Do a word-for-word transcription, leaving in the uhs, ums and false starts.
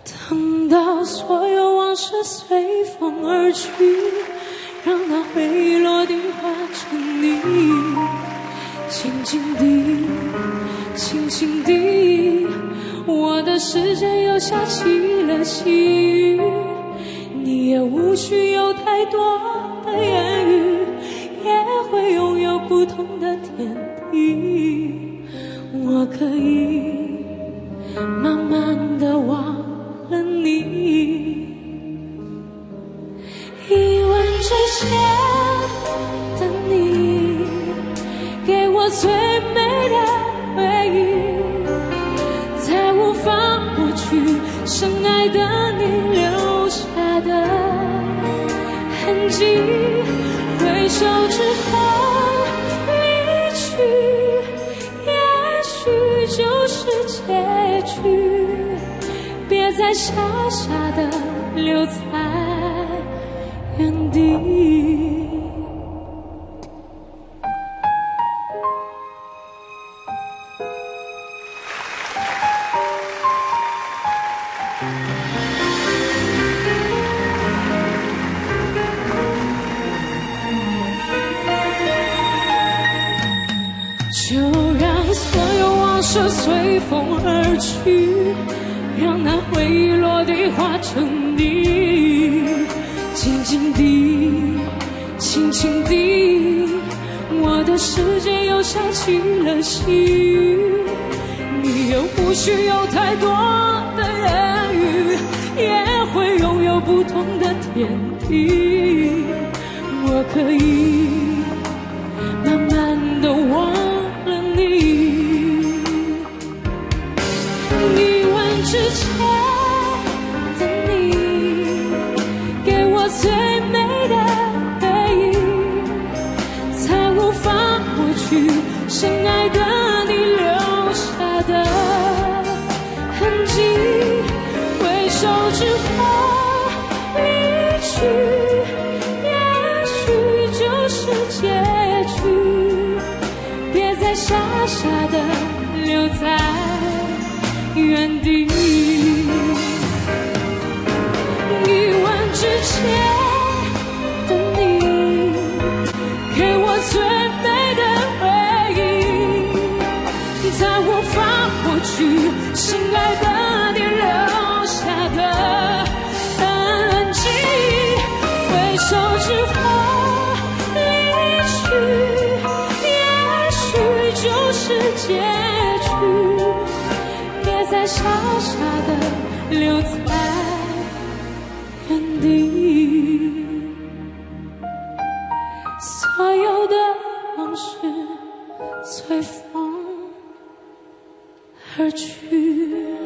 等到所有往事随风而去，让那回忆落地化成泥，静静地，轻轻地，我的世界又下起了细雨。你也无需有太多的言语，也会拥有不同的天地。我可以慢慢地忘了你，一吻之前的你，给我最美的回忆，再无法抹去深爱的你留下的痕迹。回首之后离去，也许就是结局，别再傻傻的留在原地。就让所有往事随风而去，让那回忆落地化成泥，静静地，轻轻地，我的世界又下起了细雨。你也无需有太多的言语，也会拥有不同的天地。我可以慢慢地忘了你，你吻之前的你，给我最美的回忆，才无法抹去深爱的你留下的痕迹。回首之后离去，也许就是结局，别再傻傻的留在原地。一吻之前的你，给我最美的回忆，才无法抹去深爱的你留下的痕迹。回首之后离去，也许就是结局，别再傻傻的留在原地。所有的往事随风而去。